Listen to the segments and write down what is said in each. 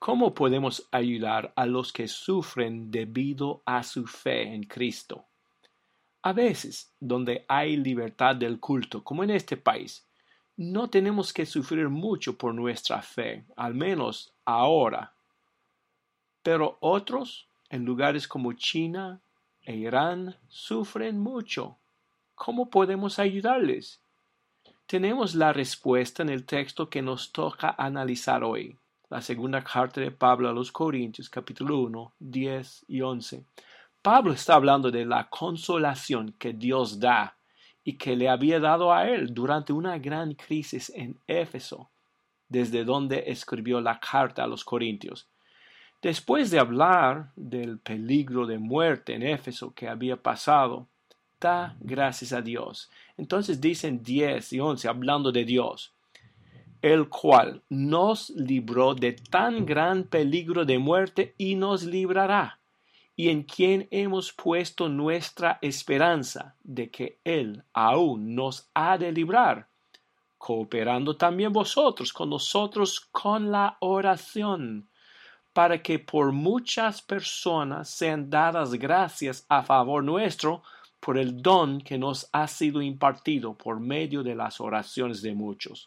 ¿Cómo podemos ayudar a los que sufren debido a su fe en Cristo? A veces, donde hay libertad del culto, como en este país, no tenemos que sufrir mucho por nuestra fe, al menos ahora. Pero otros, en lugares como China e Irán, sufren mucho. ¿Cómo podemos ayudarles? Tenemos la respuesta en el texto que nos toca analizar hoy. La segunda carta de Pablo a los Corintios, capítulo 1, 10 y 11. Pablo está hablando de la consolación que Dios da y que le había dado a él durante una gran crisis en Éfeso, desde donde escribió la carta a los Corintios. Después de hablar del peligro de muerte en Éfeso que había pasado, da gracias a Dios. Entonces dicen 10 y 11, hablando de Dios, el cual nos libró de tan gran peligro de muerte y nos librará, y en quien hemos puesto nuestra esperanza de que Él aún nos ha de librar, cooperando también vosotros con nosotros con la oración, para que por muchas personas sean dadas gracias a favor nuestro por el don que nos ha sido impartido por medio de las oraciones de muchos.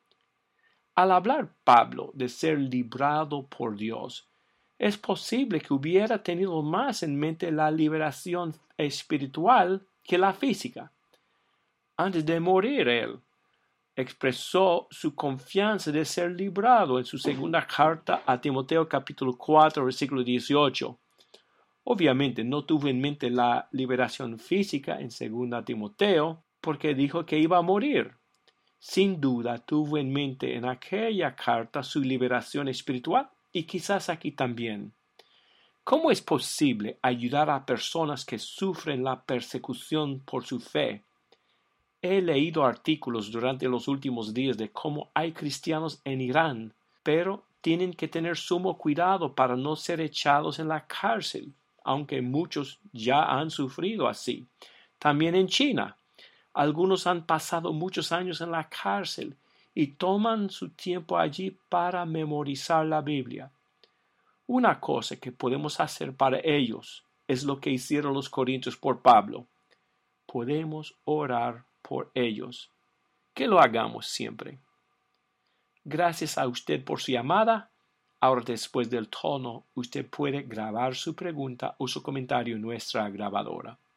Al hablar Pablo de ser librado por Dios, es posible que hubiera tenido más en mente la liberación espiritual que la física. Antes de morir, él expresó su confianza de ser librado en su segunda carta a Timoteo capítulo 4 versículo 18. Obviamente no tuvo en mente la liberación física en segunda Timoteo porque dijo que iba a morir. Sin duda tuvo en mente en aquella carta su liberación espiritual y quizás aquí también. ¿Cómo es posible ayudar a personas que sufren la persecución por su fe? He leído artículos durante los últimos días de cómo hay cristianos en Irán, pero tienen que tener sumo cuidado para no ser echados en la cárcel, aunque muchos ya han sufrido así. También en China. Algunos han pasado muchos años en la cárcel y toman su tiempo allí para memorizar la Biblia. Una cosa que podemos hacer para ellos es lo que hicieron los corintios por Pablo. Podemos orar por ellos. Que lo hagamos siempre. Gracias a usted por su llamada. Ahora, después del tono, usted puede grabar su pregunta o su comentario en nuestra grabadora.